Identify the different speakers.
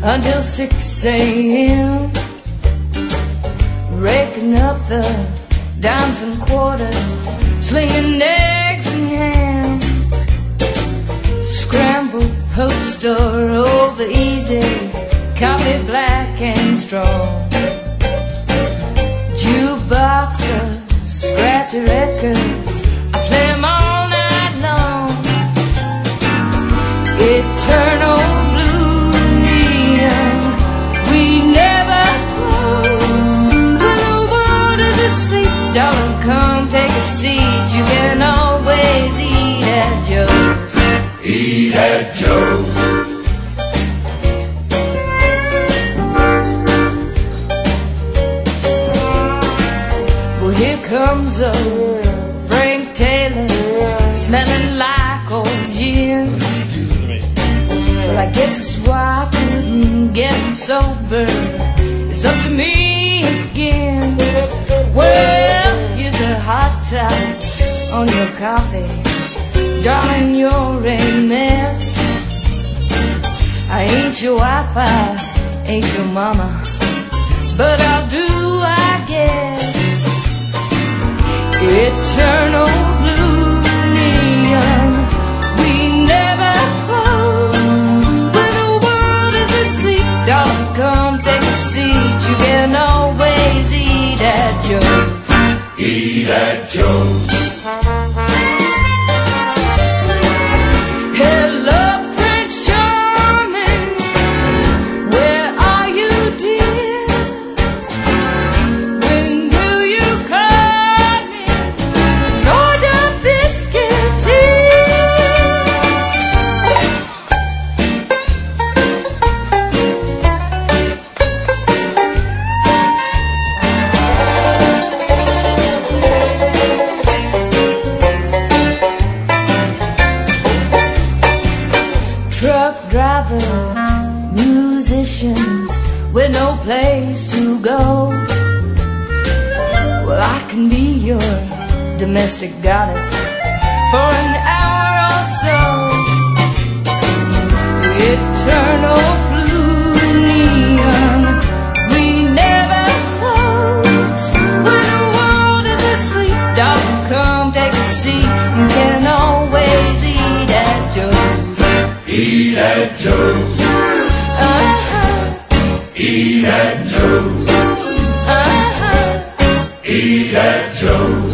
Speaker 1: until 6 a.m. raking up the dimes and quarters, slinging eggs and ham, scrambled post or over easy, coffee black and strong, jukeboxes, scratchy records, I play them all night long. Eternal blue neon, we never close. When the world is asleep, darling, come take a seat. You can always eat at Joe's.
Speaker 2: Eat at Joe's.
Speaker 1: Well, here comes Frank Taylor, smelling like old gin. Well, I guess his wife couldn't get him sober. It's up to me again. Well, here's a hot towel on your coffee. Darling, you're a mess. I ain't your wife, I ain't your mama, but I'll do, I guess. Eternal blue neon, we never close. When the world is asleep, darling, come take a seat. You can always eat at Joe's.
Speaker 2: Eat at Joe's.
Speaker 1: Hello, Prince Charming, where are you, dear? When will you come in? Order biscuits here. Truck drivers, musicians, with no place to go. Well, I can be your domestic goddess for an hour or so. Eternal blue neon, we never close. When the world is asleep, darling, come take a seat. You can always eat at Joe's.
Speaker 2: Eat at Joe's. Eat at Joe's. Eat at Joe's.